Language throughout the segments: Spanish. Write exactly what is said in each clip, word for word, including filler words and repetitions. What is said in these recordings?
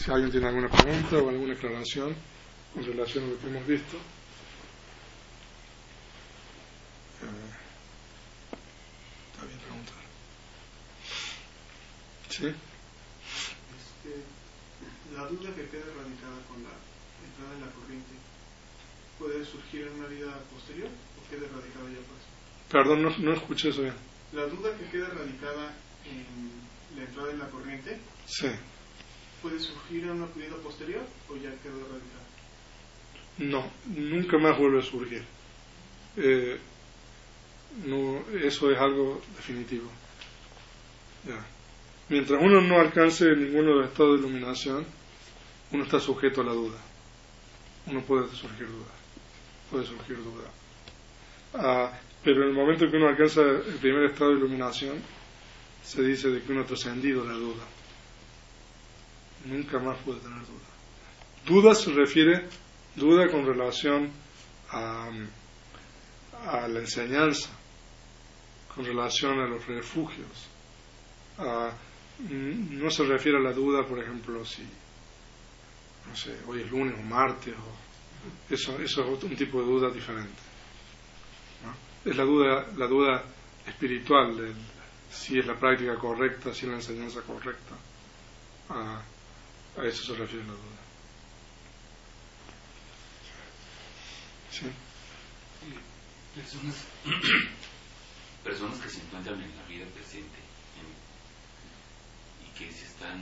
si alguien tiene alguna pregunta o alguna aclaración en relación a lo que hemos visto. Eh, está bien preguntar. ¿Sí? Este, la duda que queda radicada con la entrada en la corriente, ¿puede surgir en una vida posterior o queda radicada ya por eso? Perdón, no, no escuché eso bien. La duda que queda radicada en la entrada en la corriente, Sí. ¿puede surgir en una vida posterior o ya quedó radicada? No, nunca más vuelve a surgir. Eh, no, eso es algo definitivo. Ya. Mientras uno no alcance ninguno de los estados de iluminación, uno está sujeto a la duda. Uno puede surgir duda. Puede surgir duda. Ah, pero en el momento en que uno alcanza el primer estado de iluminación, se dice de que uno ha trascendido la duda. Nunca más puede tener duda. Duda se refiere, duda con relación a, a la enseñanza, con relación a los refugios. A, no se refiere a la duda, por ejemplo, si, no sé, hoy es lunes o martes, o, eso, eso es un tipo de duda diferente, ¿no? Es la duda, la duda espiritual, de si es la práctica correcta, si es la enseñanza correcta. A, a eso se refiere la duda. ¿Sí? Personas, personas que se encuentran en la vida presente en, y que se están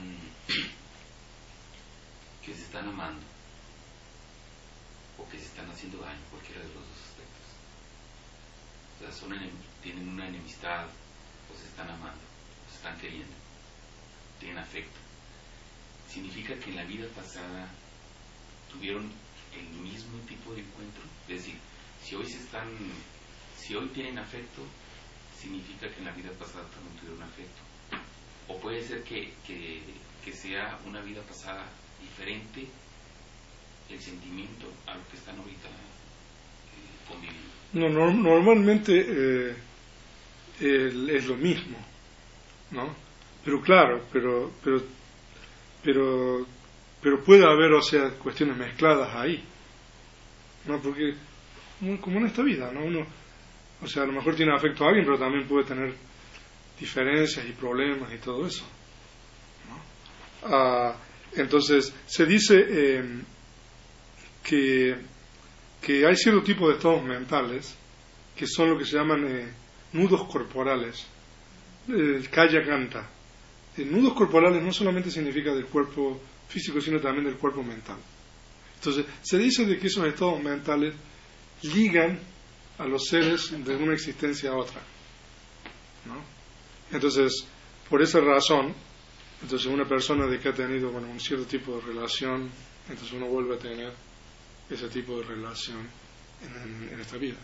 que se están amando o que se están haciendo daño, cualquiera de los dos aspectos. O sea, son enem, tienen una enemistad, o se están amando, o se están queriendo, tienen afecto. Significa que en la vida pasada tuvieron el mismo tipo de encuentro. Es decir, si hoy se están, si hoy tienen afecto, significa que en la vida pasada también tuvieron afecto. O puede ser que, que, que sea una vida pasada diferente el sentimiento a lo que están ahorita eh, conviviendo. No, no, normalmente eh, el, es lo mismo, ¿no? Pero claro, pero pero pero pero puede haber, o sea, cuestiones mezcladas ahí, ¿no? Porque como en esta vida, ¿no? Uno, o sea, a lo mejor tiene afecto a alguien, pero también puede tener diferencias y problemas y todo eso, ¿no? Ah, entonces se dice eh, que que hay cierto tipo de estados mentales que son lo que se llaman eh, nudos corporales. El Kaya Kanta. Eh, nudos corporales no solamente significa del cuerpo físico, sino también del cuerpo mental. Entonces, se dice de que esos estados mentales ligan a los seres de una existencia a otra, ¿no? Entonces, por esa razón, entonces una persona de que ha tenido, bueno, un cierto tipo de relación, entonces uno vuelve a tener ese tipo de relación en, en, en esta vida,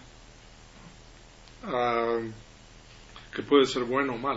uh, que puede ser bueno o malo,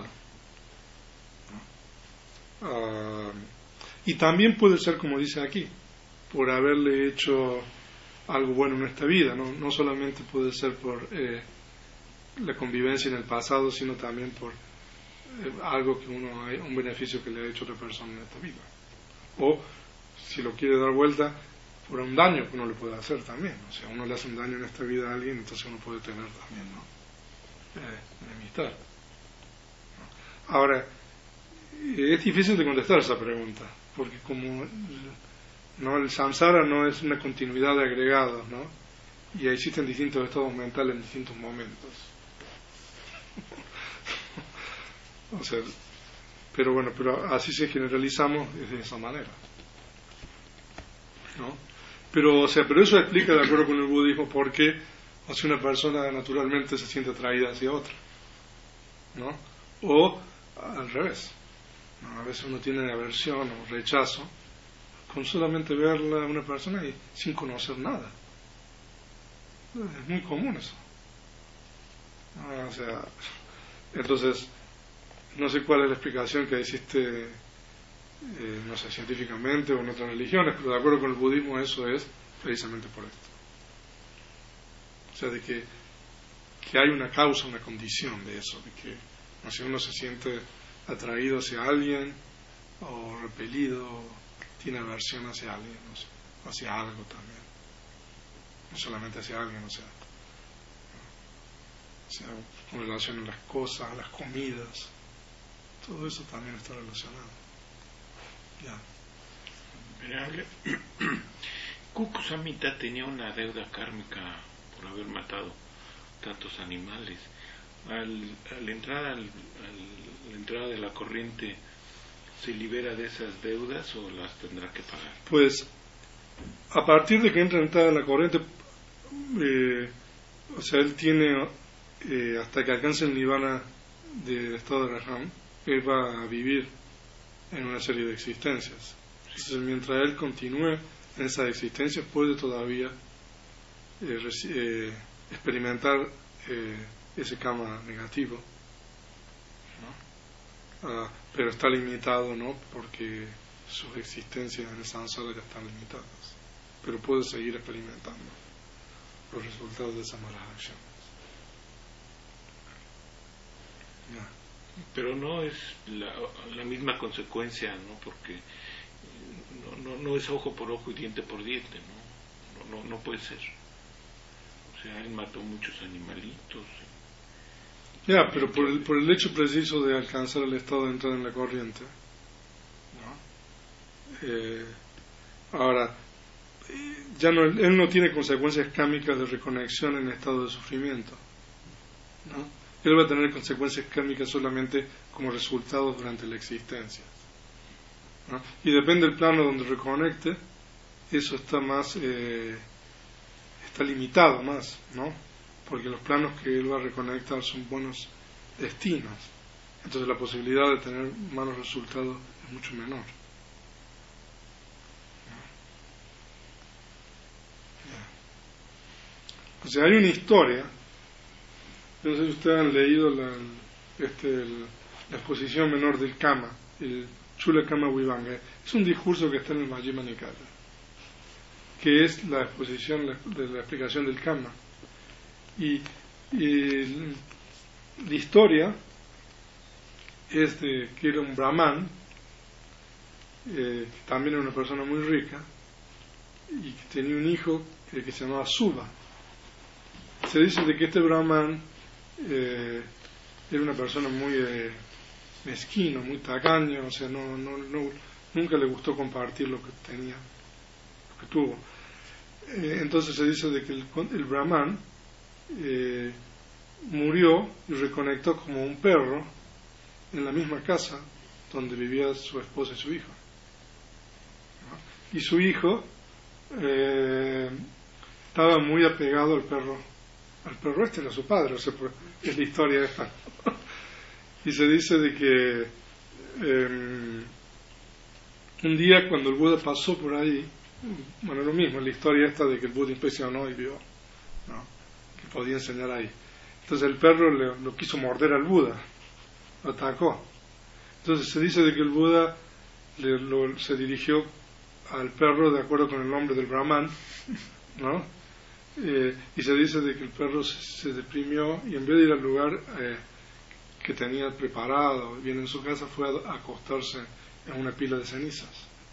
¿no? Uh, y también puede ser, como dice aquí, por haberle hecho algo bueno en esta vida, no, no solamente puede ser por eh, la convivencia en el pasado, sino también por eh, algo que uno, un beneficio que le ha hecho a otra persona en esta vida, o si lo quiere dar vuelta, por un daño que uno le puede hacer también. O sea, uno le hace un daño en esta vida a alguien, entonces uno puede tener también, ¿no? Eh, enemistad, ¿no? Ahora, es difícil de contestar esa pregunta, porque como no, el samsara no es una continuidad de agregados, ¿no? Y existen distintos estados mentales en distintos momentos. O sea, pero bueno, pero así si generalizamos es de esa manera, ¿no? Pero, o sea, pero eso explica, de acuerdo con el budismo, por qué, o sea, una persona naturalmente se siente atraída hacia otra, ¿no? O al revés, ¿no? A veces uno tiene aversión o rechazo con solamente verla a una persona y sin conocer nada. Es muy común eso. O sea, entonces, no sé cuál es la explicación que existe, eh, no sé, científicamente o en otras religiones, pero de acuerdo con el budismo eso es precisamente por esto. O sea, de que, que hay una causa, una condición de eso, de que, no sé, uno se siente atraído hacia alguien o repelido tiene aversión hacia alguien, o sea, hacia algo también, no solamente hacia alguien, o sea, o sea, con relación a las cosas, a las comidas, todo eso también está relacionado. Ya. Venerable, Kukusamita tenía una deuda kármica por haber matado tantos animales. Al, al entrar al, al, la entrada de la corriente, ¿se libera de esas deudas o las tendrá que pagar? Pues a partir de que entra en la corriente, eh, o sea, él tiene eh, hasta que alcance el nirvana del estado de Raham, él va a vivir en una serie de existencias. Entonces, mientras él continúe en esa existencia, puede todavía eh, reci- eh, experimentar eh, ese karma negativo, ¿no? Ah, pero está limitado, ¿no? Porque sus existencias en el samsara ya están limitadas, pero puede seguir experimentando los resultados de esas malas acciones. Ya. Pero no es la, la misma consecuencia, ¿no? Porque no, no, no es ojo por ojo y diente por diente, ¿no? No, no, no puede ser. O sea, él mató muchos animalitos. Ya, pero por el, por el hecho preciso de alcanzar el estado de entrar en la corriente, ¿no? Eh, ahora, ya no, él no tiene consecuencias kármicas de reconexión en estado de sufrimiento, ¿no? Él va a tener consecuencias kármicas solamente como resultado durante la existencia, ¿no? Y depende del plano donde reconecte, eso está más eh, está limitado más, ¿no? Porque los planos que él va a reconectar son buenos destinos, entonces la posibilidad de tener malos resultados es mucho menor. O sea, hay una historia, no sé si ustedes han leído la, este, el, la exposición menor del Kama, el Chula Kama Vivanga. Es un discurso que está en el Majjhima Nikaya, que es la exposición de la explicación del Kama. Y, y la historia es de que era un brahman, eh, que también era una persona muy rica, y que tenía un hijo eh, que se llamaba Suba. Se dice de que este brahman eh, era una persona muy eh, mezquino, muy tacaño, o sea, no, no, no, nunca le gustó compartir lo que tenía, lo que tuvo. Eh, entonces se dice de que el, el brahman eh, murió y reconectó como un perro en la misma casa donde vivía su esposa y su hijo, ¿no? Y su hijo eh, estaba muy apegado al perro, al perro este era su padre, o sea, es la historia esta. Y se dice de que eh, un día cuando el Buda pasó por ahí, bueno, lo mismo, la historia esta de que el Buda inspeccionó y vio, ¿no?, que podía enseñar ahí. Entonces el perro le, lo quiso morder al Buda, lo atacó. Entonces se dice de que el Buda le, lo, se dirigió al perro de acuerdo con el nombre del Brahman, ¿no? Eh, y se dice de que el perro se, se deprimió y en vez de ir al lugar eh, que tenía preparado bien en su casa, fue a, a acostarse en una pila de cenizas.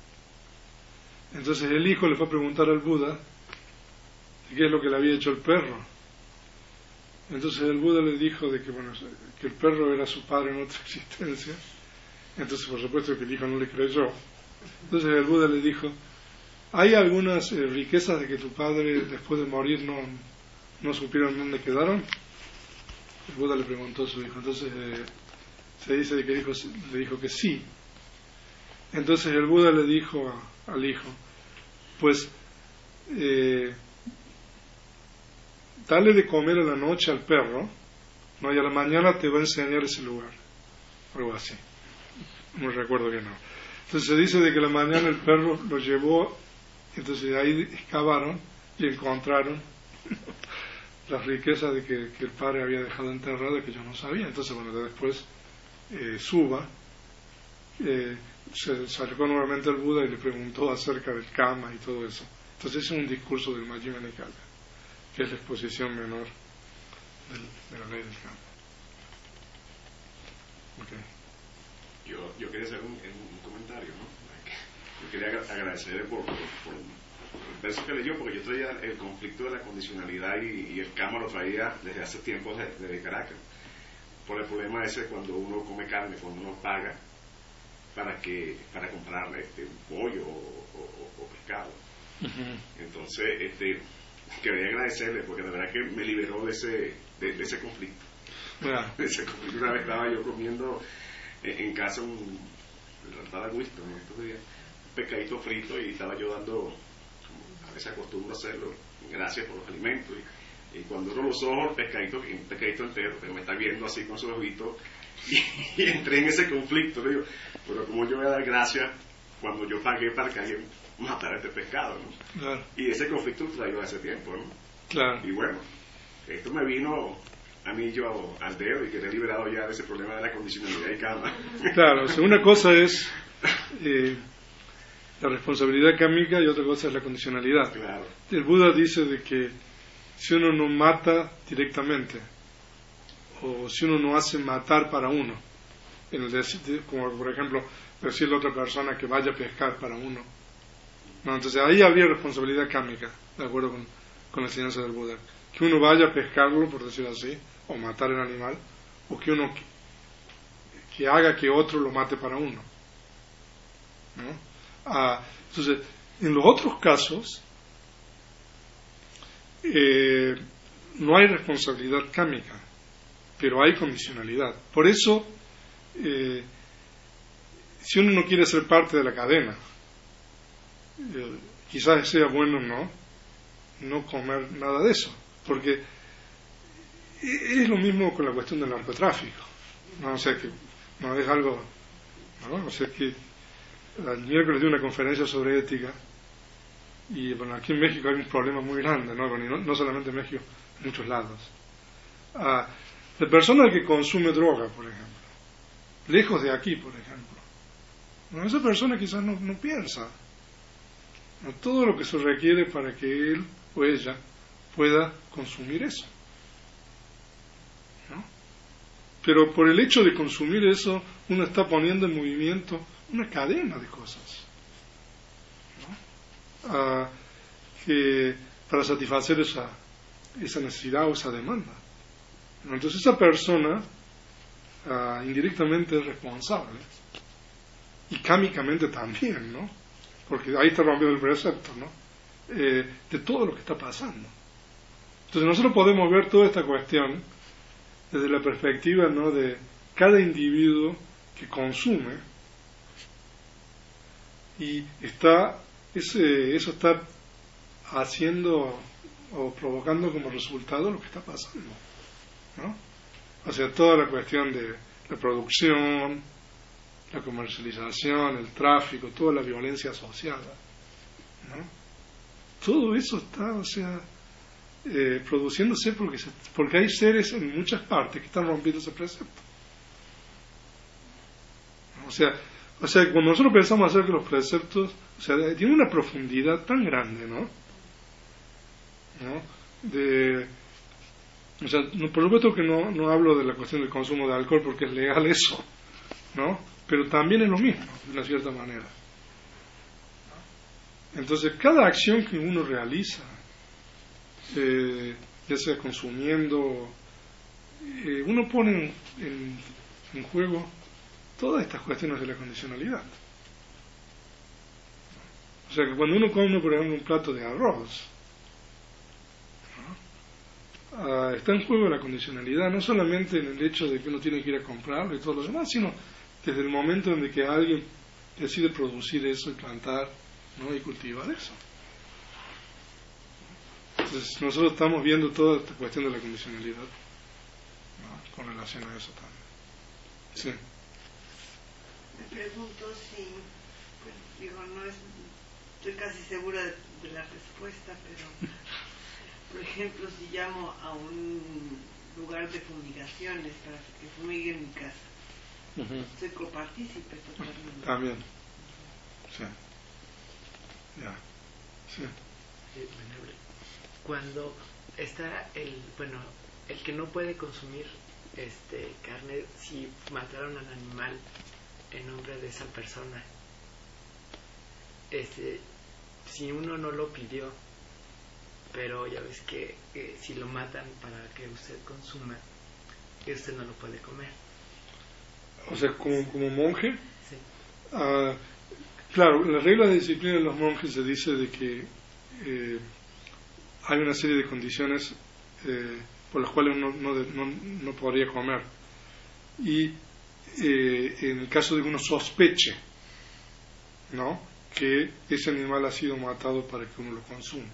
Entonces el hijo le fue a preguntar al Buda de qué es lo que le había hecho el perro. Entonces el Buda le dijo de que, bueno, que el perro era su padre en otra existencia. Entonces por supuesto que el hijo no le creyó. Entonces el Buda le dijo: hay algunas eh, riquezas de que tu padre después de morir no, no supieron dónde quedaron. El Buda le preguntó a su hijo. Entonces eh, se dice de que dijo, le dijo que sí. Entonces el Buda le dijo a, al hijo: pues eh, dale de comer a la noche al perro, ¿no? Y a la mañana te va a enseñar ese lugar, algo así, no me recuerdo bien, no. Entonces se dice de que a la mañana el perro lo llevó, entonces de ahí excavaron y encontraron las riquezas de que, que el padre había dejado enterrado, que yo no sabía. Entonces, bueno, después eh, Suba eh, se acercó nuevamente al Buda y le preguntó acerca del Kama y todo eso. Entonces es un discurso del Majjhima Nikaya, que es la exposición menor del, de la ley del Kama. Okay. Yo, yo quería hacer un, un comentario, ¿no? yo quería agradecerle por, por, por el verso que leyó, porque yo traía el conflicto de la condicionalidad y, y el Kama lo traía desde hace tiempo desde, desde Caracas, por el problema ese cuando uno come carne, cuando uno paga para que para comprarle este, un pollo o, o, o pescado. Uh-huh. Entonces, este, quería agradecerle porque la verdad que me liberó de ese, de, de ese conflicto. Yeah. De ese conflicto. Una vez estaba yo comiendo en, en casa un tratada de Winston en estos días, un pescadito frito, y estaba yo dando, a veces acostumbro a hacerlo, gracias por los alimentos, y, y cuando uno los ojos, el pescadito, un pescadito entero, pero me está viendo así con sus ojitos, y, y entré en ese conflicto, le digo, pero como yo voy a dar gracias cuando yo pagué para que alguien matara este pescado, ¿no? Claro. Y ese conflicto lo traigo hace tiempo, ¿no? Claro. Y bueno, esto me vino a mí yo al dedo y quedé liberado ya de ese problema de la condicionalidad y Kama. Claro, o sea, una cosa es eh, la responsabilidad kámica y otra cosa es la condicionalidad. Claro. El Buda dice de que si uno no mata directamente, o si uno no hace matar para uno, en el de, como por ejemplo decirle a otra persona que vaya a pescar para uno, no, entonces ahí habría responsabilidad kámica, de acuerdo con, con la enseñanza del Buda, que uno vaya a pescarlo, por decirlo así, o matar el animal, o que uno que, que haga que otro lo mate para uno, ¿no? Ah, entonces en los otros casos eh, no hay responsabilidad kámica, pero hay condicionalidad. Por eso eh, si uno no quiere ser parte de la cadena, eh, quizás sea bueno no no comer nada de eso, porque es lo mismo con la cuestión del narcotráfico, ¿no? O sea que no es algo, ¿no? O sea que el miércoles di una conferencia sobre ética y bueno, aquí en México hay un problema muy grande, ¿no? Bueno, y no, no solamente en México, en muchos lados. Ah, la persona que consume droga, por ejemplo, lejos de aquí, por ejemplo, ¿no? Esa persona quizás no, no piensa, ¿no? Todo lo que se requiere para que él o ella pueda consumir eso, ¿no? Pero por el hecho de consumir eso, uno está poniendo en movimiento una cadena de cosas, ¿no? Ah, que para satisfacer esa, esa necesidad o esa demanda, ¿no? Entonces esa persona ah, indirectamente es responsable, y kámicamente también, ¿no? Porque ahí está rompiendo el precepto, ¿no? Eh, de todo lo que está pasando. Entonces nosotros podemos ver toda esta cuestión desde la perspectiva, ¿no?, de cada individuo que consume, y está ese, eso está haciendo o provocando como resultado lo que está pasando, ¿no? O sea, toda la cuestión de la producción, la comercialización, el tráfico, toda la violencia asociada, ¿no? Todo eso está, o sea, eh, produciéndose porque, se, porque hay seres en muchas partes que están rompiendo ese precepto. O sea, o sea, cuando nosotros pensamos hacer que los preceptos, o sea, tienen una profundidad tan grande, ¿no? ¿No? De, o sea, no, por supuesto que no, no hablo de la cuestión del consumo de alcohol porque es legal eso, ¿no? Pero también es lo mismo, de una cierta manera. Entonces, cada acción que uno realiza, eh, ya sea consumiendo, eh, uno pone en, en, en juego todas estas cuestiones de la condicionalidad. O sea que cuando uno come, por ejemplo, un plato de arroz, ¿no? uh, está en juego la condicionalidad, no solamente en el hecho de que uno tiene que ir a comprarlo y todo lo demás, sino desde el momento en que alguien decide producir eso y plantar, ¿no?, y cultivar eso. Entonces nosotros estamos viendo toda esta cuestión de la condicionalidad, ¿no?, con relación a eso también. Sí. Me pregunto si, pues, digo, no es, estoy casi segura de, de la respuesta, pero por ejemplo, si llamo a un lugar de fumigaciones para que fumigue mi casa, uh-huh, soy copartícipe totalmente. También. Sí. Ya. Sí. Cuando está el, bueno, el que no puede consumir este carne, si mataron al animal en nombre de esa persona, este, si uno no lo pidió, pero ya ves que eh, si lo matan para que usted consuma, usted no lo puede comer. O sea, como, como monje, Sí. uh, claro, en la regla de disciplina de los monjes se dice de que eh, hay una serie de condiciones eh, por las cuales uno no, no, no podría comer. Y eh, en el caso de que uno sospeche, ¿no?, que ese animal ha sido matado para que uno lo consuma,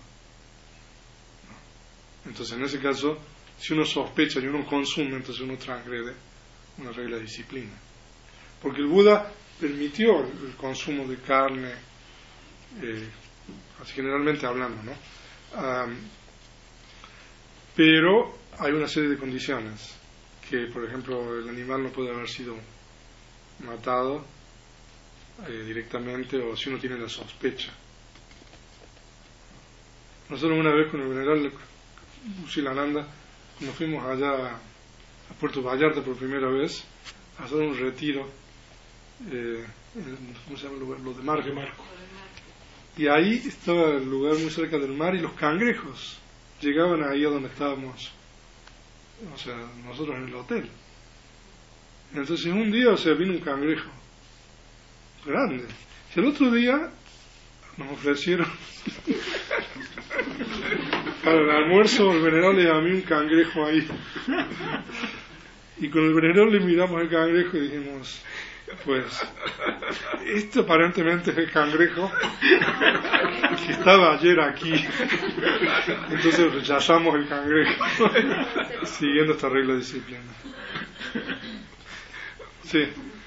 ¿no? Entonces, en ese caso, si uno sospecha y uno consume, entonces uno transgrede una regla de disciplina. Porque el Buda permitió el consumo de carne, eh, así generalmente hablando, ¿no? Um, pero hay una serie de condiciones, que por ejemplo el animal no puede haber sido matado eh, directamente, o si uno tiene la sospecha. Nosotros una vez con el venerable Silananda nos fuimos allá a Puerto Vallarta por primera vez a hacer un retiro, eh, en, ¿cómo se llama el lugar? Lo de Marco. Marco. Y ahí estaba el lugar muy cerca del mar, y los cangrejos llegaban ahí a donde estábamos, o sea, nosotros en el hotel. Entonces un día, o sea, vino un cangrejo grande, y el otro día nos ofrecieron para el almuerzo el venerable y a mí un cangrejo ahí, y con el venerable miramos el cangrejo y dijimos, pues esto aparentemente es el cangrejo que estaba ayer aquí. Entonces rechazamos el cangrejo siguiendo esta regla de disciplina. Sí.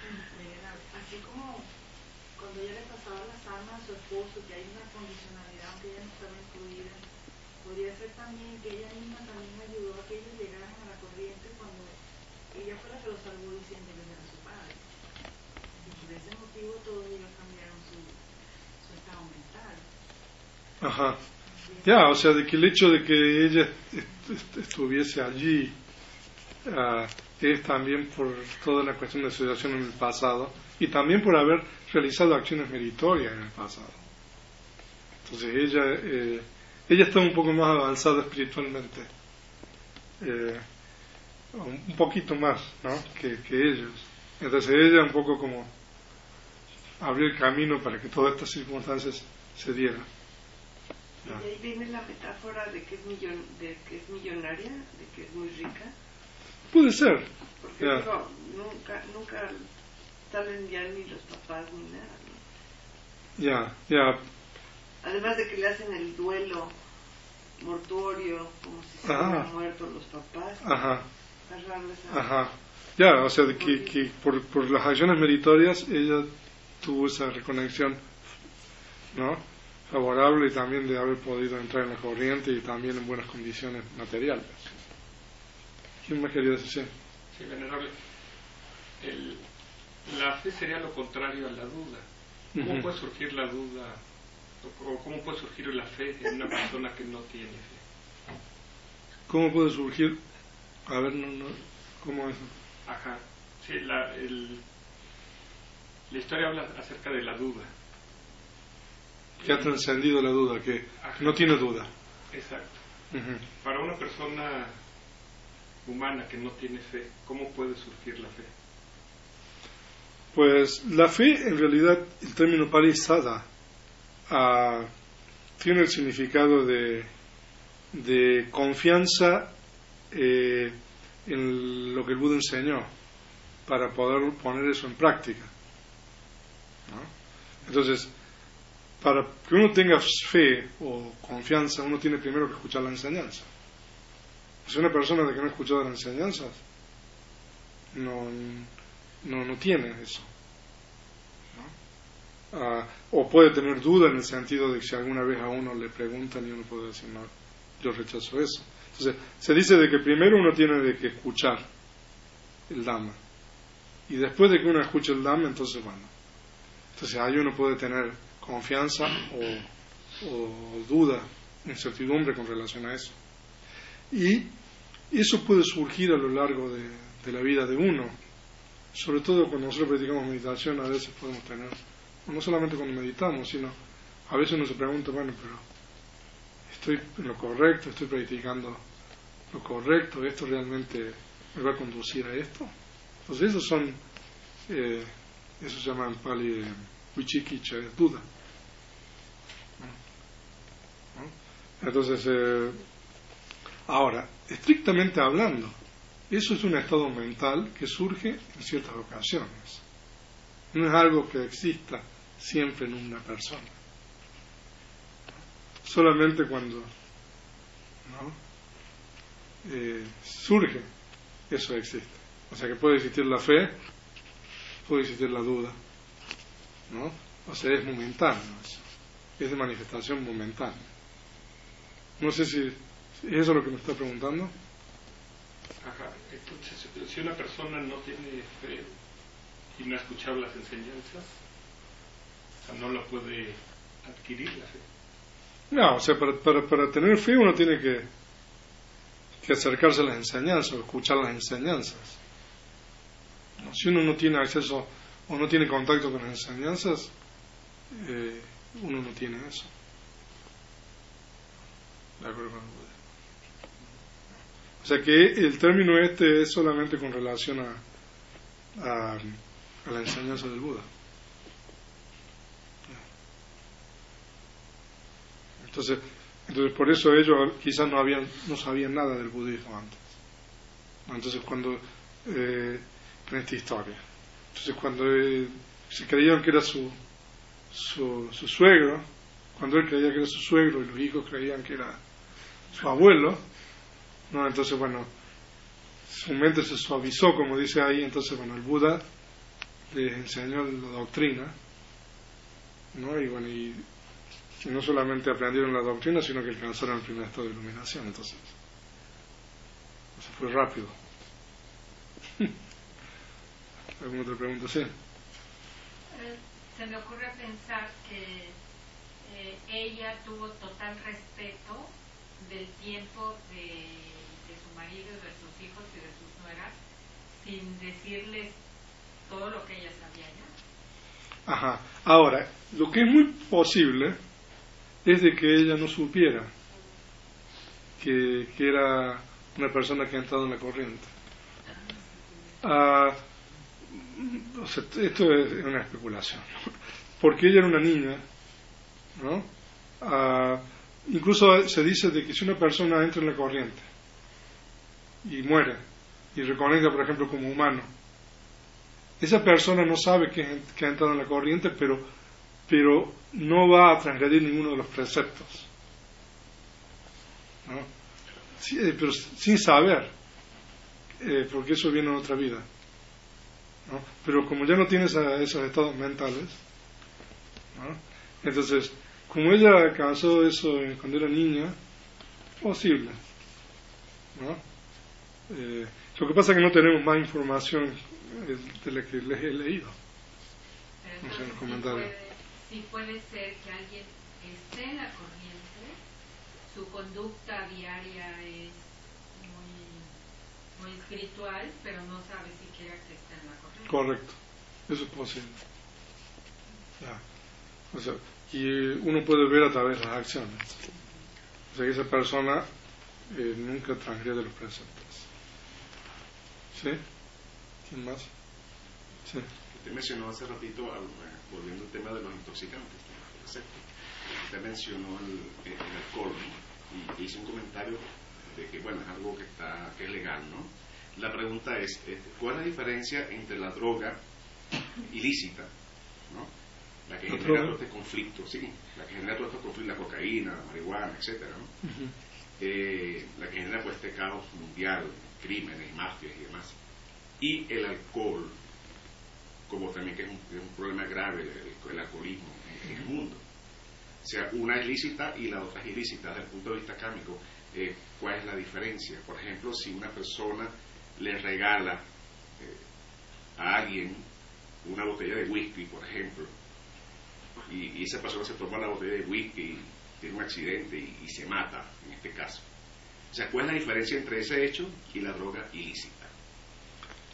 Así como cuando ella le pasaba las armas a su esposo, que hay una condicionalidad aunque ella no estaba incluida, podría ser también que ella misma también ayudó a que ellos llegaran a la corriente cuando ella fue la que los salvó diciendo que era su padre. Y por ese motivo todos ellos cambiaron su, su estado mental. Ajá. Ya, o sea, de que el hecho de que ella est- est- estuviese allí uh, es también por toda la cuestión de asociación en el pasado, y también por haber realizado acciones meritorias en el pasado. Entonces ella eh, ella está un poco más avanzada espiritualmente, eh, un poquito más, ¿no?, que, que ellos. Entonces ella un poco como abrió el camino para que todas estas circunstancias se dieran. Y de ahí viene la metáfora de que es, millon, de que es millonaria, de que es muy rica. Puede ser. Porque Yeah. digo, nunca, nunca salen ya ni los papás ni nada, ¿no? Ya, ya. Además de que le hacen el duelo mortuorio, como si se Ajá. hubieran muerto los papás. Ajá. Es raro esa- Ajá. Ya, o sea, de que, que por, por las acciones meritorias ella tuvo esa reconexión, ¿no?, favorable, y también de haber podido entrar en la corriente y también en buenas condiciones materiales. ¿Quién más quería decir? Sí, venerable. El, la fe sería lo contrario a la duda. ¿Cómo Ujú. puede surgir la duda? ¿O cómo puede surgir la fe en una persona que no tiene fe? ¿Cómo puede surgir? A ver, no, no, ¿cómo es? Ajá. Sí, la, el, la historia habla acerca de la duda. Que ha trascendido la duda, que Ajá. no tiene duda. Exacto. Ujú. Para una persona humana que no tiene fe, ¿cómo puede surgir la fe? Pues la fe, en realidad, el término pali sada uh, tiene el significado de, de confianza eh, en lo que el Buda enseñó, para poder poner eso en práctica, ¿no? Entonces, para que uno tenga fe o confianza, uno tiene primero que escuchar la enseñanza. Si una persona de que no ha escuchado las enseñanzas, no, no, no tiene eso, ¿no? Uh, o puede tener duda en el sentido de que si alguna vez a uno le preguntan y uno puede decir, no, yo rechazo eso. Entonces, se dice de que primero uno tiene de que escuchar el Dhamma, y después de que uno escuche el Dhamma, entonces bueno, entonces ahí uno puede tener confianza o, o duda, incertidumbre con relación a eso. Y eso puede surgir a lo largo de, de la vida de uno, sobre todo cuando nosotros practicamos meditación. A veces podemos tener, no solamente cuando meditamos, sino a veces uno se pregunta, bueno, pero estoy en lo correcto, estoy practicando lo correcto, esto realmente me va a conducir a esto. Entonces esos son, eh, eso se llama en Pali eh, vichikicha, es duda. ¿No? ¿No? Entonces, eh, ahora, estrictamente hablando, eso es un estado mental que surge en ciertas ocasiones. No es algo que exista siempre en una persona. Solamente cuando, ¿no? eh, surge, eso existe. O sea que puede existir la fe, puede existir la duda, ¿no? O sea, es momentáneo eso. Es de manifestación momentánea. No sé si, si eso es lo que me está preguntando. Ajá, entonces si una persona no tiene fe y no ha escuchado las enseñanzas, o sea, no la puede adquirir la fe. No, o sea, para, para, para tener fe uno tiene que, que acercarse a las enseñanzas, o escuchar las enseñanzas. ¿No? Si uno no tiene acceso o no tiene contacto con las enseñanzas, eh, uno no tiene eso. De acuerdo con el Buda. O sea que el término este es solamente con relación a, a, a la enseñanza del Buda. Entonces, entonces por eso ellos quizás no habían, no sabían nada del budismo antes. Entonces cuando eh, en esta historia, entonces cuando eh, se creían que era su, su su suegro, cuando él creía que era su suegro y los hijos creían que era su abuelo, no, entonces bueno, su mente se suavizó, como dice ahí. Entonces bueno, el Buda les enseñó la doctrina, ¿no? Y bueno, y y no solamente aprendieron la doctrina, sino que alcanzaron el primer estado de iluminación. Entonces, eso fue rápido. ¿Alguna otra pregunta? Sí. Eh, se me ocurre pensar que eh, ella tuvo total respeto del tiempo de, de su marido y de sus hijos y de sus nueras, sin decirles todo lo que ella sabía ya. Ajá. Ahora, lo que es muy posible es de que ella no supiera que, que era una persona que ha entrado en la corriente. Ah, o sea, esto es una especulación, ¿no? Porque ella era una niña, ¿no? Ah, incluso se dice de que si una persona entra en la corriente y muere y reconecta, por ejemplo, como humano, esa persona no sabe que, que ha entrado en la corriente, pero pero no va a transgredir ninguno de los preceptos, ¿no? Sí, eh, pero sin saber, eh, porque eso viene en otra vida, ¿no? Pero como ya no tiene esa, esos estados mentales, ¿no? Entonces, como ella alcanzó eso cuando era niña, posible, ¿no? Eh, lo que pasa es que no tenemos más información de la que les he leído. Pero entonces, no sé, sí, puede, sí puede ser que alguien esté en la corriente, su conducta diaria es muy, muy espiritual, pero no sabe siquiera que está en la corriente. Correcto, eso es posible. Ya. O sea, y uno puede ver a través de las acciones. O sea, que esa persona eh, nunca transgrede los preceptos. ¿Sí? ¿Quién más? Sí. Usted mencionó hace ratito, volviendo al tema de los intoxicantes, usted mencionó el, el alcohol, ¿no? Y hizo un comentario de que, bueno, es algo que está que es legal, ¿no? La pregunta es, ¿cuál es la diferencia entre la droga ilícita, ¿no? La que genera todo este conflicto, sí, la que genera todo este conflicto, la cocaína, la marihuana, etcétera, ¿no? Uh-huh. eh, la que genera pues este caos mundial, crímenes, mafias y demás, y el alcohol, como también que es un, es un problema grave el, el alcoholismo en, en el mundo. O sea, una es lícita y la otra es ilícita. Desde el punto de vista acámico, eh, ¿cuál es la diferencia? Por ejemplo, si una persona le regala eh, a alguien una botella de whisky, por ejemplo, y, y esa persona se toma la botella de whisky y tiene un accidente y, y se mata, en este caso. O sea, ¿cuál es la diferencia entre ese hecho y la droga ilícita?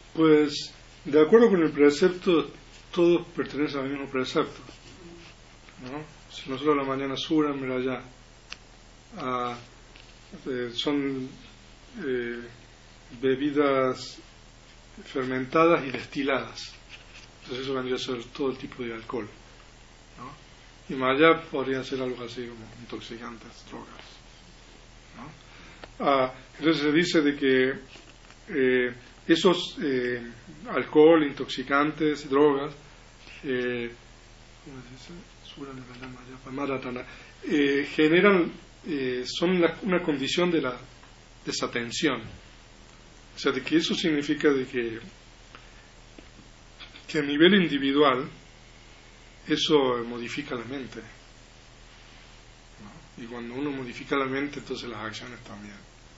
Pues, de acuerdo con el precepto, todos pertenecen al mismo precepto. ¿no? Si nosotros a la mañana Sura, Miraya, uh, eh, son eh, bebidas fermentadas y destiladas. Entonces eso vendría a ser todo el tipo de alcohol, ¿no? Y Maya podría ser algo así como intoxicantes, drogas, ¿no? Uh, entonces se dice de que eh, esos eh, alcohol, intoxicantes, drogas, eh, ¿cómo se dice? Eh, generan, eh, son la, una condición de la desatención. O sea, de que eso significa de que, que a nivel individual eso modifica la mente, ¿no? Y cuando uno modifica la mente, entonces las acciones también.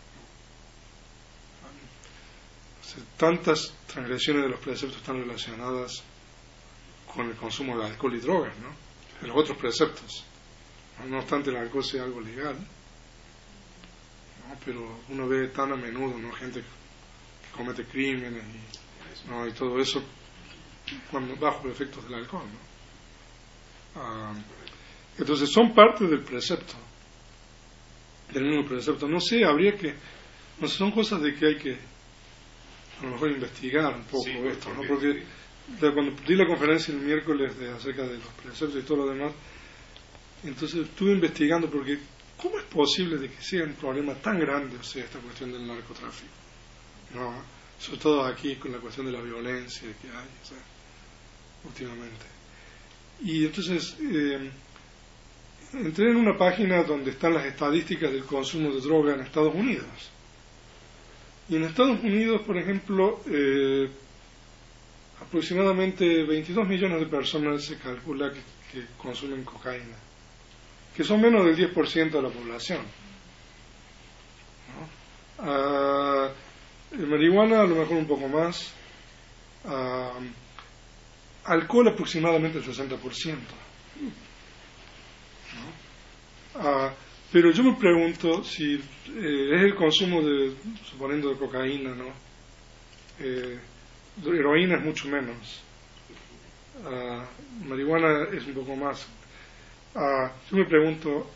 O sea, tantas transgresiones de los preceptos están relacionadas con el consumo de alcohol y drogas, ¿no? En los otros preceptos. No obstante el alcohol sea algo legal, ¿no? Pero uno ve tan a menudo, ¿no? Gente que comete crímenes y, ¿no? Y todo eso cuando bajo los efectos del alcohol, ¿no? Ah, entonces son parte del precepto, del mismo precepto. No sé, habría que, no sé, son cosas de que hay que a lo mejor investigar un poco, sí, esto, ¿no? Porque de cuando di la conferencia el miércoles de, acerca de los preceptos y todo lo demás, entonces estuve investigando porque ¿cómo es posible de que sea un problema tan grande, o sea, esta cuestión del narcotráfico, ¿no? Sobre todo aquí con la cuestión de la violencia que hay, o sea, últimamente. Y entonces eh, entré en una página donde están las estadísticas del consumo de droga en Estados Unidos. Y en Estados Unidos, por ejemplo, eh, aproximadamente veintidós millones de personas se calcula que, que consumen cocaína, que son menos del diez por ciento de la población, ¿no? Uh, marihuana a lo mejor un poco más, uh, alcohol aproximadamente el sesenta por ciento, ¿no? Uh, pero yo me pregunto si eh, es el consumo de, suponiendo de cocaína, ¿no? Eh, heroína es mucho menos, uh, marihuana es un poco más. Uh, yo me pregunto,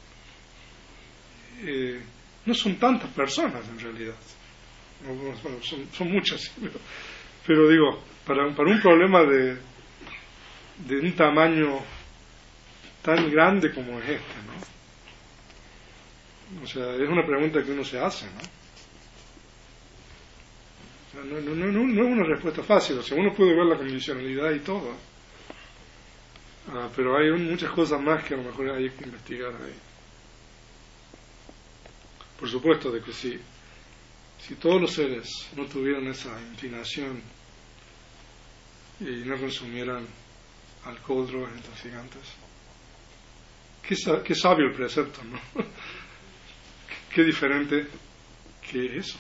eh, no son tantas personas en realidad, no, bueno, son, son muchas, pero, pero digo, para, para un problema de, de un tamaño tan grande como es este, ¿no? O sea, es una pregunta que uno se hace, ¿no? No, no, no, no, no es una respuesta fácil, o sea, uno puede ver la condicionalidad y todo, uh, pero hay un, muchas cosas más que a lo mejor hay que investigar ahí. Por supuesto de que si, si todos los seres no tuvieran esa inclinación y no consumieran alcohol, drogas, intoxicantes, qué, qué sabio el precepto, ¿no? Qué diferente que eso.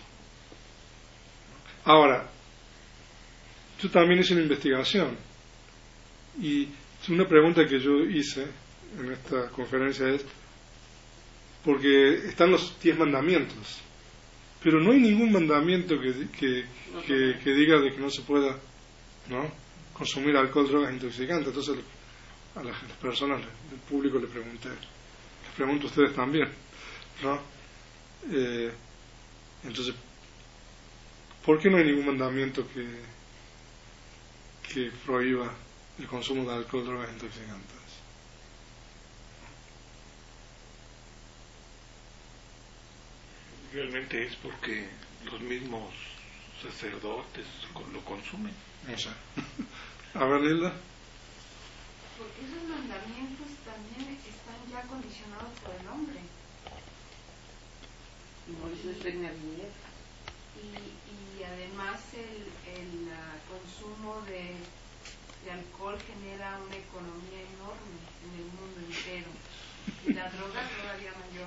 Ahora, yo también hice una investigación y una pregunta que yo hice en esta conferencia es, porque están los diez mandamientos, pero no hay ningún mandamiento que, que, que, que diga de que no se pueda, ¿no?, consumir alcohol, drogas, intoxicantes. Entonces a las personas del público le pregunté, les pregunto a ustedes también, ¿no? Eh, entonces, ¿por qué no hay ningún mandamiento que, que prohíba el consumo de alcohol, drogas, intoxicantes? Realmente es porque los mismos sacerdotes lo consumen. No sé. A ver, Lilda. Porque esos mandamientos también están ya condicionados por el hombre. Y, y además el, el uh, consumo de, de alcohol genera una economía enorme en el mundo entero. Y la droga todavía mayor.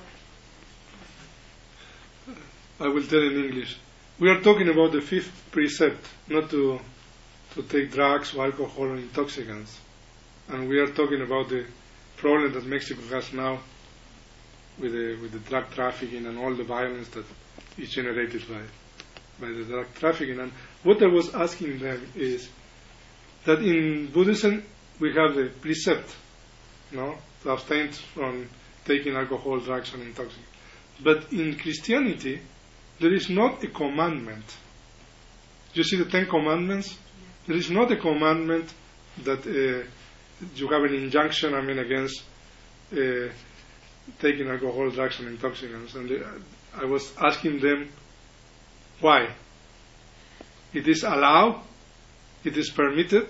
I will tell in English. We are talking about the fifth precept, not to to take drugs or alcohol or intoxicants. And we are talking about the problem that Mexico has now with the with the drug trafficking and all the violence that is generated by by the drug trafficking. And what I was asking them is that in Buddhism we have the precept no, to abstain from taking alcohol, drugs, and intoxicants. But in Christianity, there is not a commandment. You see the Ten Commandments? There is not a commandment that uh, you have an injunction, I mean, against uh, taking alcohol, drugs, and intoxicants. And they, I was asking them why. It is allowed, it is permitted.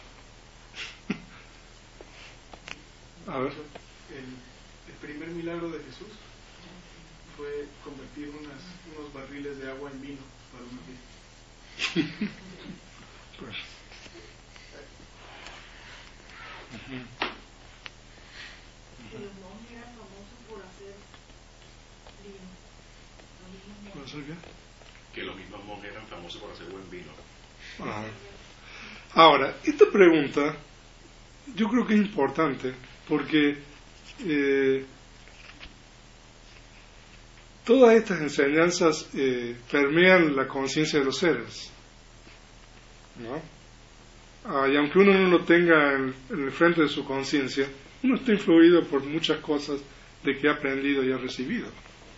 A ver. El, el primer milagro de Jesús fue convertir unas, unos barriles de agua en vino para una fiesta. Pues. Que los monjes eran famosos por hacer vino. ¿Puede ser qué? Que los mismos monjes eran famosos por hacer buen vino. Ajá. Ahora, esta pregunta yo creo que es importante porque eh, todas estas enseñanzas eh, permean la conciencia de los seres, ¿no? Ah, y aunque uno no lo tenga en, en el frente de su conciencia, uno está influido por muchas cosas de que ha aprendido y ha recibido,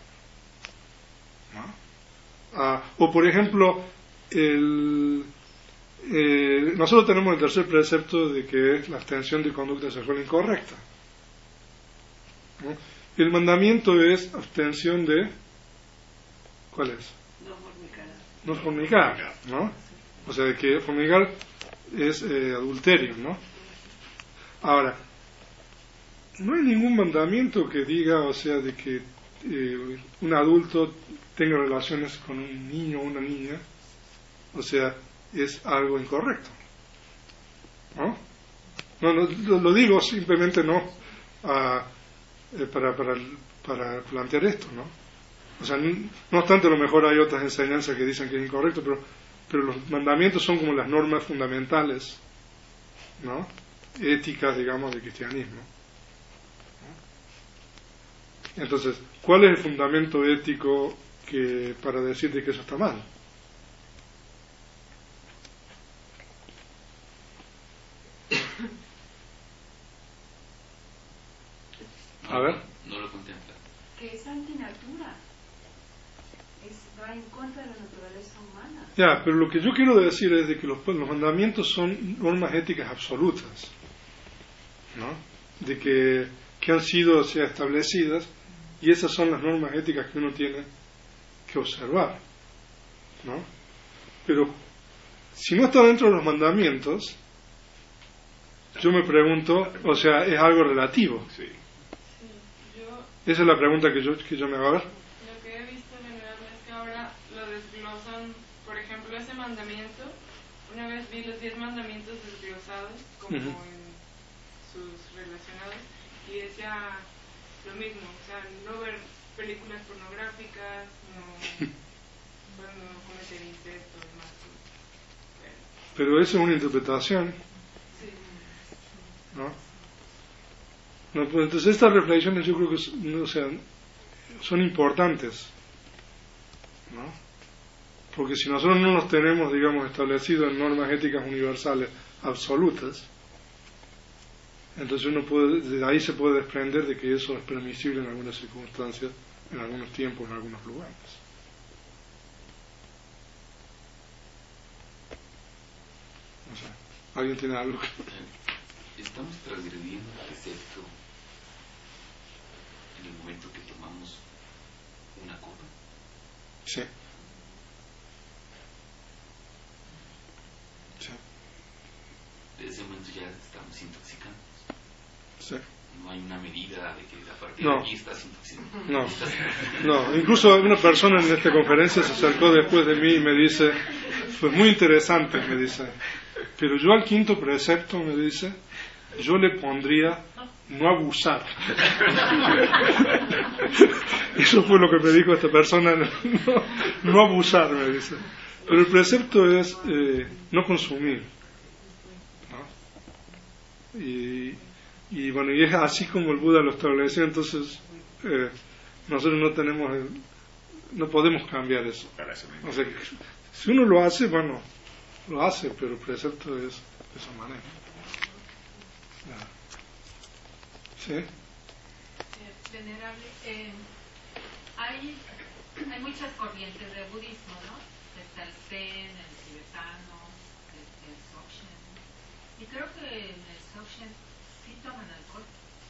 ¿no? Ah, o por ejemplo, el, eh, nosotros tenemos el tercer precepto de que es la abstención de conducta sexual incorrecta, ¿no? El mandamiento es abstención de, ¿cuál es? No fornicar. No fornicar, ¿no? O sea, de que fornicar es eh, adulterio, ¿no? Ahora, no hay ningún mandamiento que diga, o sea, de que eh, un adulto tenga relaciones con un niño o una niña, o sea, es algo incorrecto, ¿no? No, no lo, lo digo simplemente no a, eh, para, para, para plantear esto, ¿no? O sea, no, no obstante, a lo mejor hay otras enseñanzas que dicen que es incorrecto, pero, pero los mandamientos son como las normas fundamentales, ¿no? Éticas, digamos, del cristianismo. Entonces, ¿cuál es el fundamento ético que para decirte que eso está mal? A ver. No lo contempla. Que es antinatura. Es, va en contra de la naturaleza humana. Ya, pero lo que yo quiero decir es de que los, los mandamientos son normas éticas absolutas, ¿no? De que, que han sido, o sea, establecidas, y esas son las normas éticas que uno tiene que observar, ¿no? Pero si no está dentro de los mandamientos, yo me pregunto, o sea, es algo relativo. Sí. Sí, yo, Esa es la pregunta que yo, que yo me hago. A ver. lo que he visto generalmente es que ahora lo desglosan, por ejemplo, ese mandamiento. Una vez vi los diez mandamientos desglosados, como Uh-huh. en sus relacionados, y decía lo mismo, o sea, no ver películas pornográficas, no, pues, no cometer incesto, más. Pero, Pero eso es una interpretación, sí. ¿no? No, pues entonces estas reflexiones yo creo que no, o sea, son importantes, ¿no? Porque si nosotros no los tenemos, digamos, establecidos en normas éticas universales absolutas, entonces uno puede, de ahí se puede desprender de que eso es permisible en algunas circunstancias, en algunos tiempos, en algunos lugares. O sea, ¿alguien tiene algo que...? Estamos transgrediendo el precepto en el momento que tomamos una copa. Sí. Sí. Desde ese momento ya estamos intoxicando. Sí. No hay una medida de que a partir No. de aquí estás intoxicando. No, Estás- no, incluso una persona en esta conferencia se acercó después de mí y me dice, fue muy interesante, me dice, pero yo al quinto precepto, me dice, yo le pondría no abusar. Eso fue lo que me dijo esta persona, no, no abusar, me dice. Pero el precepto es eh, no consumir, ¿no? Y, y bueno, y es así como el Buda lo estableció, entonces eh, nosotros no tenemos, el, no podemos cambiar eso. Para eso mismo. O sea, si uno lo hace, bueno, lo hace, pero el precepto es de esa manera. Ya. ¿Sí? Eh, venerable, eh, hay, hay muchas corrientes de budismo, ¿no? Está el Zen, el tibetano, el, el Dzogchen. Y creo que en el Dzogchen sí toman alcohol,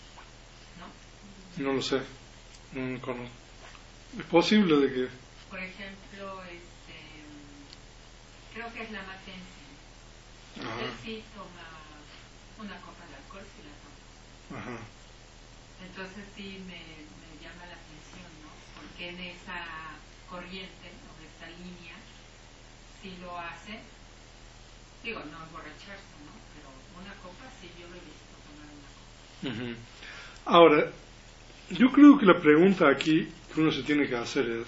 ¿no? No lo sé. No conozco. Es posible de que... Por ejemplo, este, creo que es la Matense. Él sí toma una copa de alcohol, sí la toma. Ajá. Entonces sí me, me llama la atención, ¿no? Porque en esa corriente, o en esa línea, sí lo hace. Digo, no emborracharse, ¿no? Pero una copa sí, yo lo he visto tomar una copa. Uh-huh. Ahora, yo creo que la pregunta aquí que uno se tiene que hacer es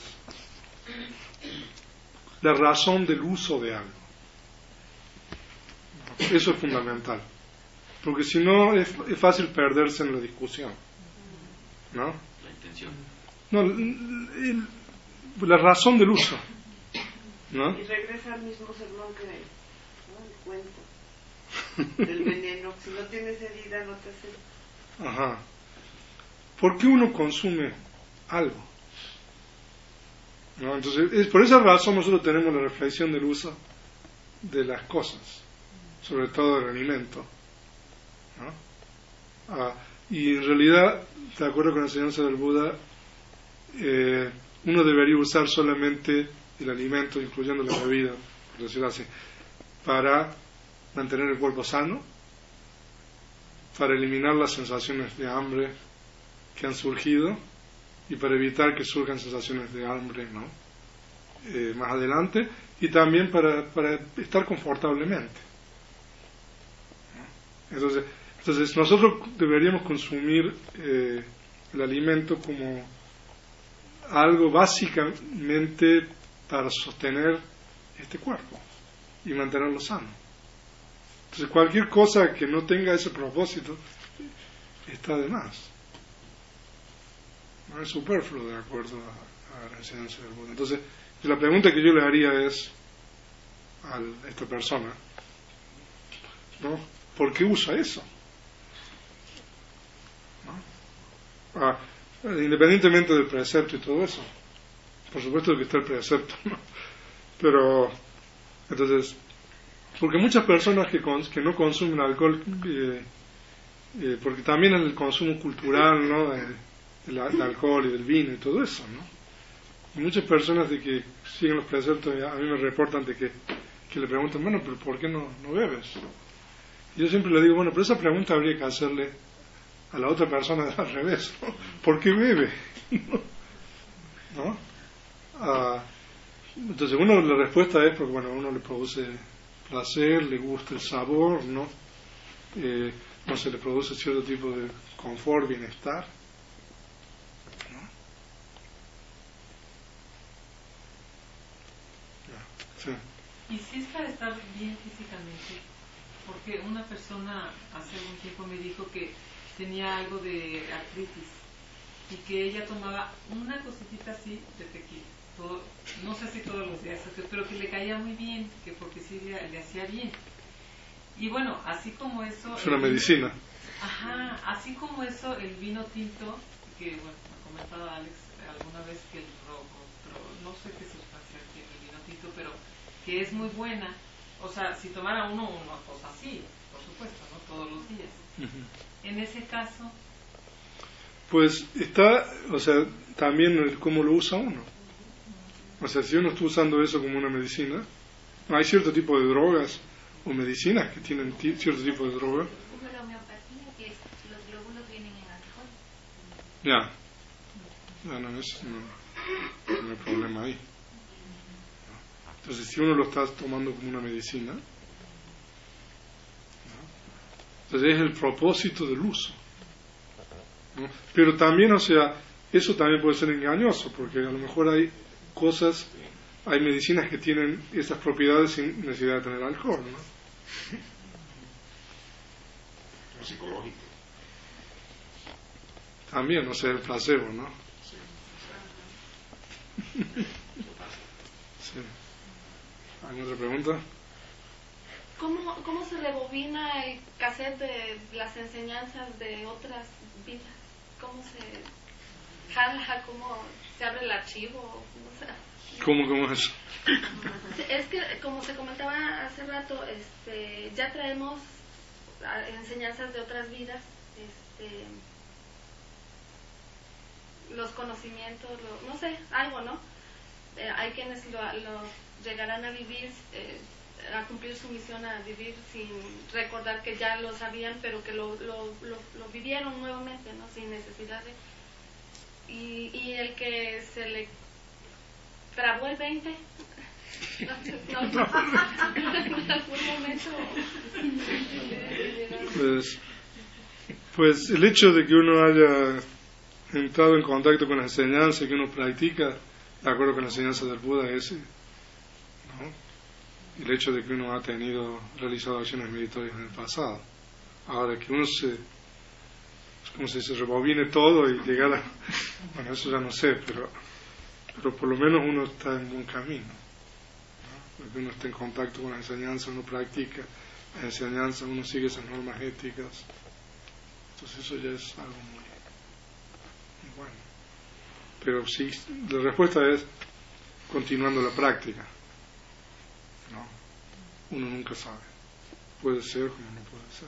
la razón del uso de algo. Eso es fundamental, porque si no es, es fácil perderse en la discusión, ¿no? La intención. No, el, el, la razón del uso, ¿no? Y regresa al mismo sermón que ¿no? el cuento del veneno. Si no tienes herida, no te hace. Ajá. ¿Por qué uno consume algo? ¿No? Entonces, es por esa razón nosotros tenemos la reflexión del uso de las cosas, sobre todo del alimento, ¿no? Ah, y en realidad, de acuerdo con la enseñanza del Buda, eh, uno debería usar solamente el alimento, incluyendo la bebida, por decirlo así, para mantener el cuerpo sano, para eliminar las sensaciones de hambre que han surgido y para evitar que surjan sensaciones de hambre, ¿no? Eh, más adelante, y también para, para estar confortablemente. Entonces, entonces nosotros deberíamos consumir eh, el alimento como algo básicamente para sostener este cuerpo y mantenerlo sano. Entonces cualquier cosa que no tenga ese propósito está de más. No es superfluo de acuerdo a, a la enseñanza del Buda. Entonces la pregunta que yo le haría es a esta persona, ¿no? ¿Por qué usa eso? ¿No? Ah, independientemente del precepto y todo eso, por supuesto que está el precepto, ¿no? Pero entonces, porque muchas personas que, cons- que no consumen alcohol, eh, eh, porque también el consumo cultural, ¿no? De, del, del alcohol y del vino y todo eso, ¿no? Y muchas personas de que siguen los preceptos a mí me reportan de que, que le preguntan, bueno, pero ¿por qué no, no bebes? Y yo siempre le digo, bueno, pero esa pregunta habría que hacerle a la otra persona al revés, ¿no? ¿Por qué bebe? ¿No? Ah, entonces, uno, la respuesta es porque, bueno, uno le produce placer, le gusta el sabor, ¿no? Eh, no se le produce cierto tipo de confort, bienestar, ¿no? Sí. Y si es para estar bien físicamente, porque una persona hace algún tiempo me dijo que tenía algo de artritis y que ella tomaba una cositita así de tequila, todo, no sé si todos los días, pero que le caía muy bien, que porque sí le, le hacía bien. Y bueno, así como eso... Es una medicina. Vino, ajá, así como eso, el vino tinto, que bueno, me comentaba Alex alguna vez que el rojo, no sé qué sustancia tiene el vino tinto, pero que es muy buena. O sea, si tomara uno una cosa así, por supuesto, ¿no? Todos los días. Uh-huh. En ese caso... Pues está, o sea, también el cómo lo usa uno. O sea, si uno está usando eso como una medicina, hay cierto tipo de drogas o medicinas que tienen t- cierto tipo de droga. Como la homeopatía, que es, los glóbulos vienen en alcohol. Ya, ya no, es, no, no hay problema ahí. Entonces, si uno lo está tomando como una medicina, ¿no? Entonces es el propósito del uso, ¿no? Pero también, o sea, eso también puede ser engañoso, porque a lo mejor hay cosas, hay medicinas que tienen esas propiedades sin necesidad de tener alcohol, ¿no? Lo psicológico. También, o sea, el placebo, ¿no? Sí. ¿Alguna otra pregunta? ¿cómo, ¿cómo se rebobina el cassette de las enseñanzas de otras vidas? ¿Cómo se jala? ¿Cómo se abre el archivo? No sé. ¿Cómo, cómo es eso? Es que, como se comentaba hace rato, este, ya traemos enseñanzas de otras vidas, este, los conocimientos, lo, no sé, algo, ¿no? Eh, hay quienes lo, lo llegarán a vivir, eh, a cumplir su misión, a vivir sin recordar que ya lo sabían, pero que lo, lo, lo, lo vivieron nuevamente, ¿no? Sin necesidad de... Y, y el que se le trabó el veinte, no, no, no, en algún momento... Pues, pues el hecho de que uno haya entrado en contacto con la enseñanza que uno practica, de acuerdo con la enseñanza del Buda, ese, ¿no? El hecho de que uno ha tenido, realizado acciones meritorias en el pasado. Ahora que uno se, como se dice, rebobine todo y llegar a, bueno, eso ya no sé, pero, pero por lo menos uno está en buen camino, ¿no? Porque uno está en contacto con la enseñanza, uno practica la enseñanza, uno sigue esas normas éticas. Entonces eso ya es algo muy, muy bueno. Pero sí, la respuesta es continuando la práctica, ¿no? Uno nunca sabe. Puede ser como no puede ser.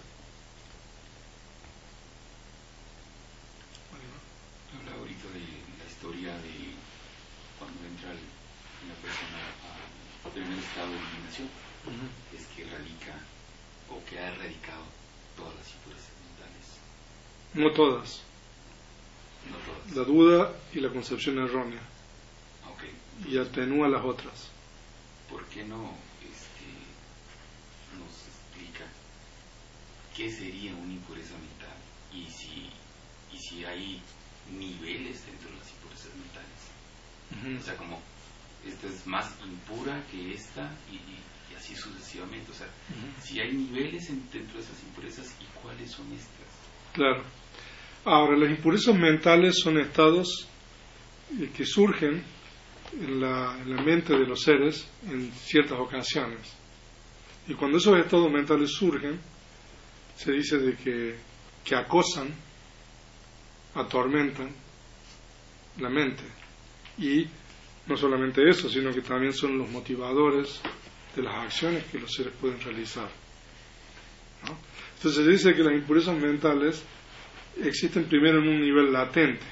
Habla ahorita de la historia de cuando entra el, una persona a primer estado de iluminación, uh-huh. Es que erradica o que ha erradicado todas las impurezas mentales. No todas. No todas. La duda y la concepción errónea. Okay. Y atenúa las otras. ¿Por qué no este, nos explica qué sería una impureza mental y si, y si hay niveles dentro de las impurezas mentales? Uh-huh. O sea, como esta es más impura que esta y, y, y así sucesivamente. O sea, uh-huh. Si hay niveles en, dentro de esas impurezas, ¿y cuáles son estas? Claro. Ahora, las impurezas mentales son estados eh, que surgen en la, en la mente de los seres en ciertas ocasiones. Y cuando esos estados mentales surgen, se dice de que, que acosan, atormentan la mente. Y no solamente eso, sino que también son los motivadores de las acciones que los seres pueden realizar, ¿no? Entonces se dice que las impurezas mentales existen primero en un nivel latente,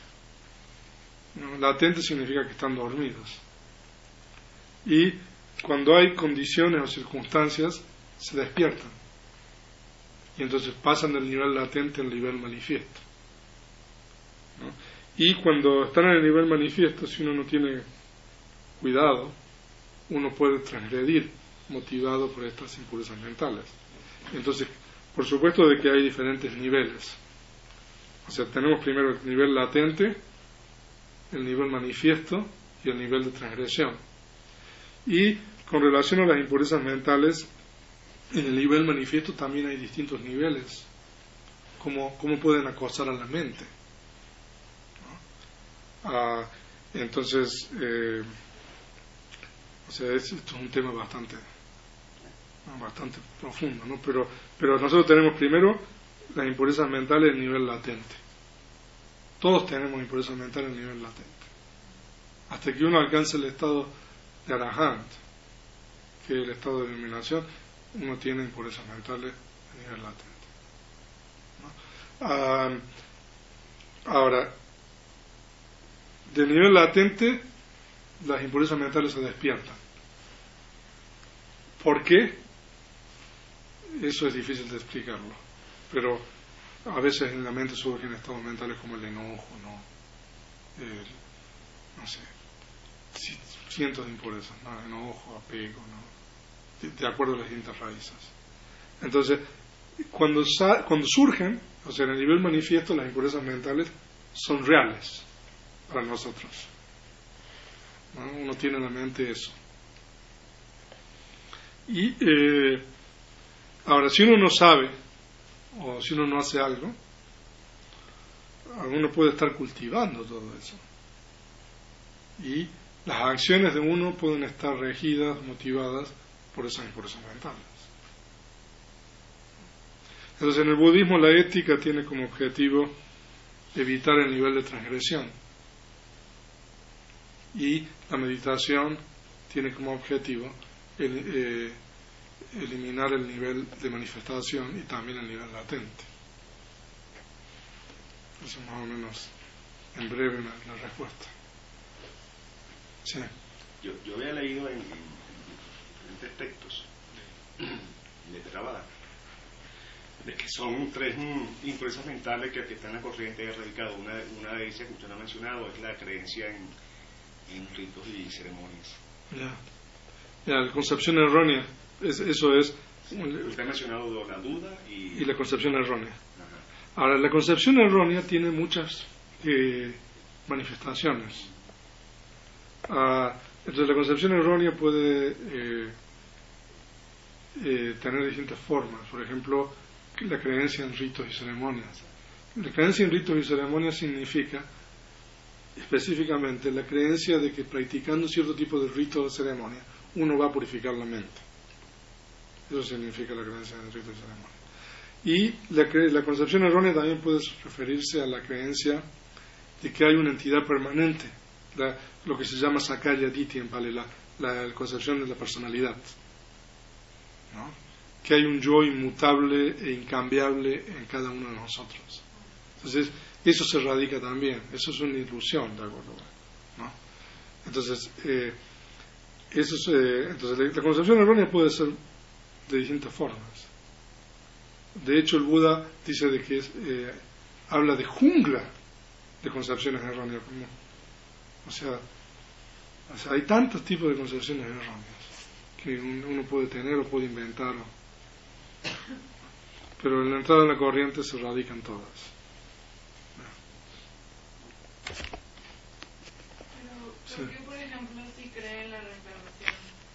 ¿no? Latente significa que están dormidos. Y cuando hay condiciones o circunstancias, se despiertan. Y entonces pasan del nivel latente al nivel manifiesto, ¿no? Y cuando están en el nivel manifiesto, si uno no tiene cuidado, uno puede transgredir motivado por estas impurezas mentales. Entonces, por supuesto de que hay diferentes niveles. O sea, tenemos primero el nivel latente, el nivel manifiesto y el nivel de transgresión. Y con relación a las impurezas mentales, en el nivel manifiesto también hay distintos niveles. Cómo, cómo pueden acosar a la mente, ¿no? Ah, entonces, eh, o sea, es, esto es un tema bastante, bastante profundo, ¿no? Pero, pero nosotros tenemos primero las impurezas mentales en nivel latente. Todos tenemos impurezas mentales en nivel latente. Hasta que uno alcance el estado de Arahant, que es el estado de iluminación, uno tiene impurezas mentales en nivel latente, ¿no? Ah, ahora, de nivel latente, las impurezas mentales se despiertan. ¿Por qué? Eso es difícil de explicarlo, pero a veces en la mente surgen estados mentales como el enojo, ¿no? El, no sé, cientos de impurezas, ¿no? Enojo, apego, ¿no? De, de acuerdo a las distintas raíces. Entonces, cuando, sa- cuando surgen, o sea, en el nivel manifiesto, las impurezas mentales son reales para nosotros, ¿no? Uno tiene en la mente eso. Y eh, ahora, si uno no sabe, o si uno no hace algo, uno puede estar cultivando todo eso. Y las acciones de uno pueden estar regidas, motivadas por esas impurezas mentales. Entonces, en el budismo la ética tiene como objetivo evitar el nivel de transgresión, y la meditación tiene como objetivo el, eh, eliminar el nivel de manifestación y también el nivel latente. Eso más o menos en breve una, la respuesta. Sí. Yo, yo había leído en, en, en diferentes textos de Theravada de que son tres mm, influencias mentales que, que están en la corriente erradicada. Una, una de ellas que usted no ha mencionado es la creencia en, en ritos y ceremonias. Ya, ya, la concepción errónea, es, eso es. Usted ha mencionado la duda y, y la concepción errónea. Ajá. Ahora, la concepción errónea tiene muchas eh, manifestaciones. Ah, entonces, la concepción errónea puede eh, eh, tener distintas formas. Por ejemplo, la creencia en ritos y ceremonias. La creencia en ritos y ceremonias significa específicamente la creencia de que practicando cierto tipo de ritos o ceremonia uno va a purificar la mente. Eso significa la creencia en ritos y ceremonias. Y la, cre- la concepción errónea también puede referirse a la creencia de que hay una entidad permanente, la, lo que se llama Sakaya Ditti en Pali, la, la concepción de la personalidad, ¿no? Que hay un yo inmutable e incambiable en cada uno de nosotros. Entonces, eso se radica también, eso es una ilusión, ¿de acuerdo? ¿No? Entonces, eh, eso es, eh, entonces la, la concepción errónea puede ser de distintas formas. De hecho, el Buda dice de que es, eh, habla de jungla de concepciones erróneas. Como, o, sea, o sea, hay tantos tipos de concepciones erróneas que uno puede tener o puede inventar. O, pero en la entrada de la corriente se radican todas. Pero, ¿por qué, por ejemplo, si cree en la reencarnación?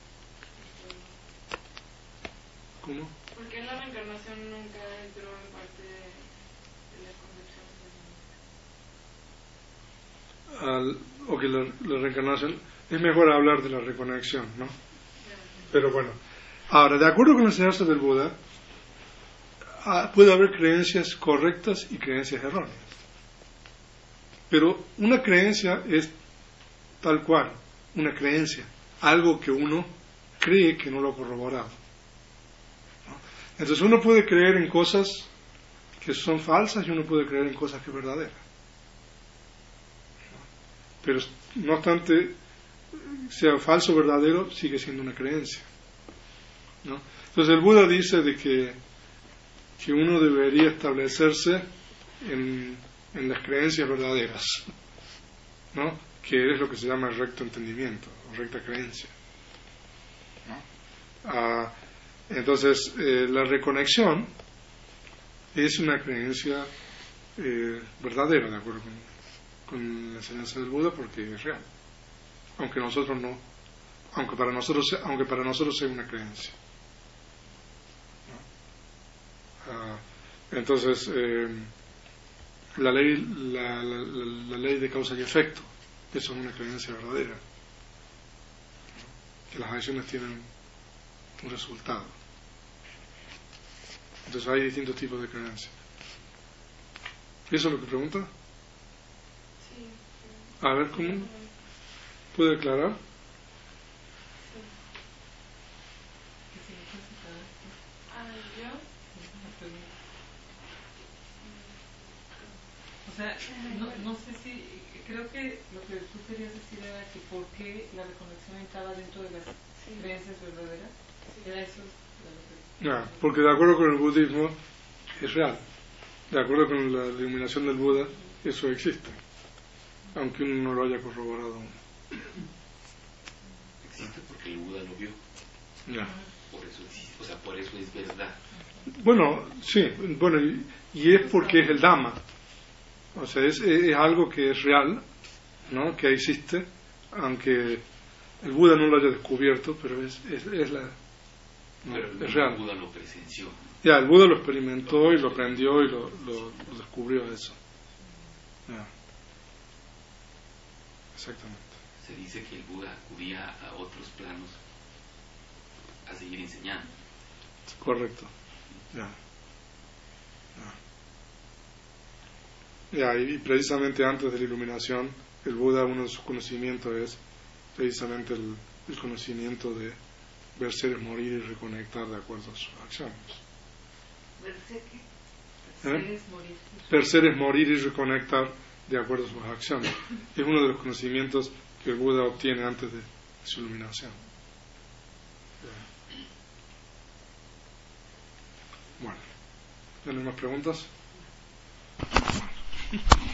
¿Cómo? ¿Por qué la reencarnación nunca entró en parte de la concepción? Al, o que la, la reencarnación, es mejor hablar de la reconexión, ¿no? Pero bueno, ahora, de acuerdo con la enseñanza del Buda, puede haber creencias correctas y creencias erróneas. Pero una creencia es tal cual, una creencia, algo que uno cree que no lo ha corroborado, ¿no? Entonces uno puede creer en cosas que son falsas y uno puede creer en cosas que son verdaderas, ¿no? Pero no obstante, sea falso o verdadero, sigue siendo una creencia, ¿no? Entonces el Buda dice de que, que uno debería establecerse en, en las creencias verdaderas, ¿no? Que es lo que se llama el recto entendimiento o recta creencia, ¿no? Ah, entonces eh, la reconexión es una creencia eh, verdadera, de acuerdo con, con la enseñanza del Buda, porque es real, aunque nosotros no, aunque para nosotros sea, aunque para nosotros sea una creencia, ¿no? Ah, entonces eh, la ley la, la, la, la ley de causa y efecto, eso es una creencia verdadera, ¿no? Que las acciones tienen un resultado. Entonces hay distintos tipos de creencias. ¿Eso es lo que pregunta? Sí. A ver, ¿cómo? ¿Puede aclarar? O sea, no, no sé si, creo que lo que tú querías decir era que por qué la reconexión entraba dentro de las sí. creencias verdaderas. Era eso. Ya, porque de acuerdo con el budismo es real. De acuerdo con la iluminación del Buda, eso existe, aunque uno no lo haya corroborado aún. Existe porque el Buda lo vio. Ya. Por eso existe, o sea, por eso es verdad. Bueno, sí, bueno, y, y es porque es el Dhamma. O sea, es, es algo que es real, ¿no? Que existe, aunque el Buda no lo haya descubierto, pero es, es, es la... No, pero el, es real. el Buda lo presenció. Ya, el Buda lo experimentó y lo aprendió y lo, lo, lo descubrió eso. Ya. Exactamente. Se dice que el Buda acudía a otros planos a seguir enseñando. Correcto. Ya. Ya, y precisamente antes de la iluminación, el Buda, uno de sus conocimientos es precisamente el, el conocimiento de ver seres morir y reconectar de acuerdo a sus acciones. ¿Verse qué? ¿Eh? Ver seres morir y reconectar de acuerdo a sus acciones. Es uno de los conocimientos que el Buda obtiene antes de su iluminación. Bueno, ¿tienen más preguntas?